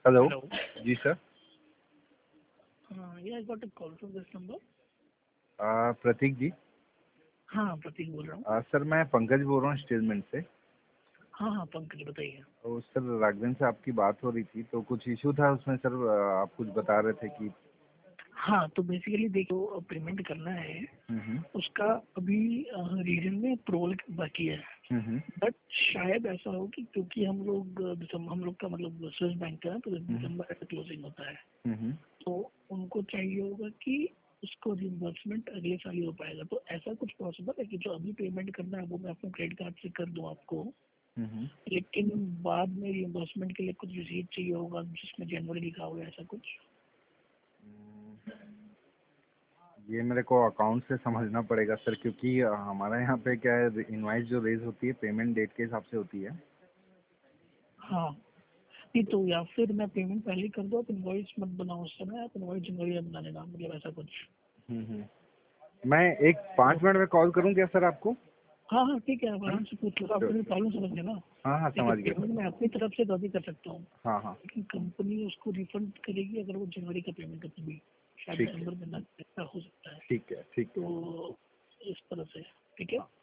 Hello. Hello. जी sir. Yeah, I got a call from this number. Prateek ji. हाँ, प्रतीक बोल रहा हूँ। सर मैं पंकज बोल रहा हूँ स्टेलमेंट से। हाँ हाँ, पंकज बताइए। तो सर राघवेंद्र से आपकी बात हो रही थी तो कुछ इशू था उसमें सर, आप कुछ बता रहे थे कि। हाँ, तो बेसिकली देखो, पेमेंट करना है उसका अभी रीजन में अप्रूवल बाकी है। बट शायद ऐसा हो कि क्योंकि हम लोग का मतलब स्विस बैंक का है, तो दिसंबर में क्लोजिंग होता है। तो उनको चाहिए होगा कि उसको रिइंबर्समेंट अगले साल ही हो पाएगा। तो ऐसा कुछ पॉसिबल है कि जो अभी पेमेंट करना है वो मैं अपने क्रेडिट कार्ड से कर दूं आपको, लेकिन बाद में रिइंबर्समेंट के लिए कुछ रिसीट चाहिए होगा जिसमें जनवरी लिखा होगा, ऐसा कुछ? ये मेरे को अकाउंट से समझना पड़ेगा सर, क्योंकि हमारे यहाँ पे क्या है, इनवाइस जो रेज होती है पेमेंट डेट के हिसाब से होती है। हाँ, नहीं तो या फिर मैं पेमेंट पहले कर दूँ, आप इनवॉइस मत बनाओ उस समय, आप इनवॉइस जनवरी में बना लेना, मतलब ऐसा कुछ। मैं एक 5 मिनट में कॉल करूँ क्या सर आपको? हाँ हाँ, ठीक है, आप है ना? आराम से पूछ लो, आप मेरी प्रॉब्लम समझ गए ना। हाँ हाँ, देखिए, समझ गया पेमेंट सर। मैं अपनी तरफ से तो अभी कर सकता हूँ, हाँ हाँ, लेकिन कंपनी उसको रिफंड करेगी अगर वो जनवरी का पेमेंट करती भी, शायद ठीक है दिसंबर में ना, ऐसा हो सकता है। ठीक है ठीक है। तो इस तरह से ठीक है।